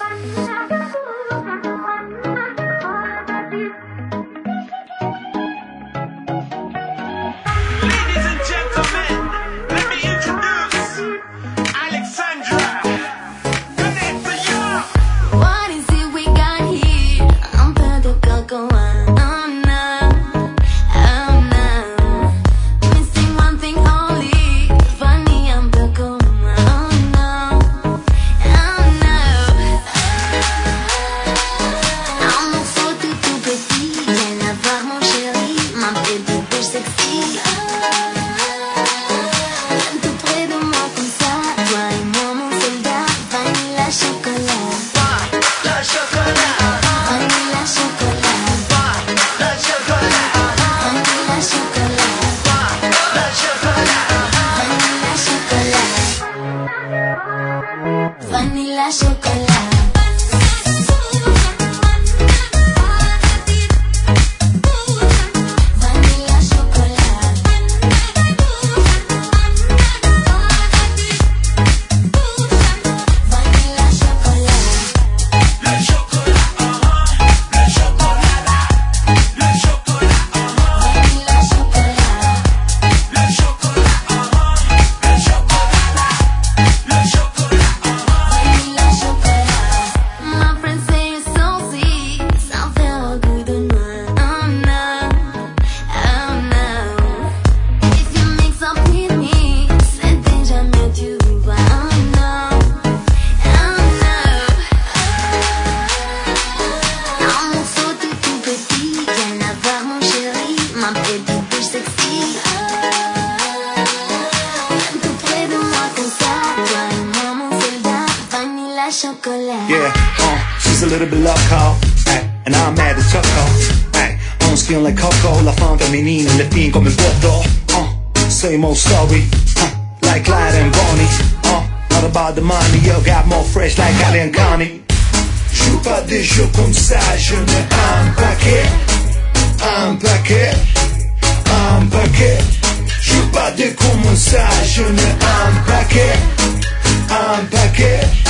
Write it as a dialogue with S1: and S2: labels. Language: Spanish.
S1: and gentlemen, let me introduce Alexandra. Connect to you.
S2: What is it we got here? Un peu de cocoa. Oh no, oh no. Missing one thing only. Funny, un peu coma. Oh no, oh no. Un morceau tout petit. Viens la voir mon chéri. Ma baby bouge sexy. Viens tout près de moi comme ça. Toi et moi mon soldat. Vanilla chocolat.
S1: Le chocolat,
S2: Vanilla chocolat.
S1: le chocolat,
S2: Vanilla chocolat.
S1: le chocolat.
S2: Vanilla chocolat. Vanilla chocolat. Vanilla chocolat. Vanilla chocolat.
S1: Le chocolat, le chocolat, le chocolat,
S2: Vanilla chocolat.
S1: le chocolat, le chocolat, le chocolat.
S2: Vanilla chocolat. My friends say you're so sweet. Ça fait au goût de moi. Oh no, oh no. If you mix up with me, c'est déjà mieux, tu vois. Oh no, oh no. Un morceau tout petit, viens la voir mon chéri. Ma baby bouge sexy. Viens tout près de moi comme ça. Toi et moi mon soldat. Vanilla chocolat.
S3: Yeah, she's a little bit loco, ay, and I'm mad as choco, ay, on skin like Coco, la femme féminine, le fin comme il vuoto, same old story, like Clyde and Bonnie, not about the money, yo, got more fresh like Ali and Connie. Joue pas des jeux comme ça, je n'ai un paquet, un paquet, un paquet. Joue pas des comme ça, je n'ai un paquet, un paquet.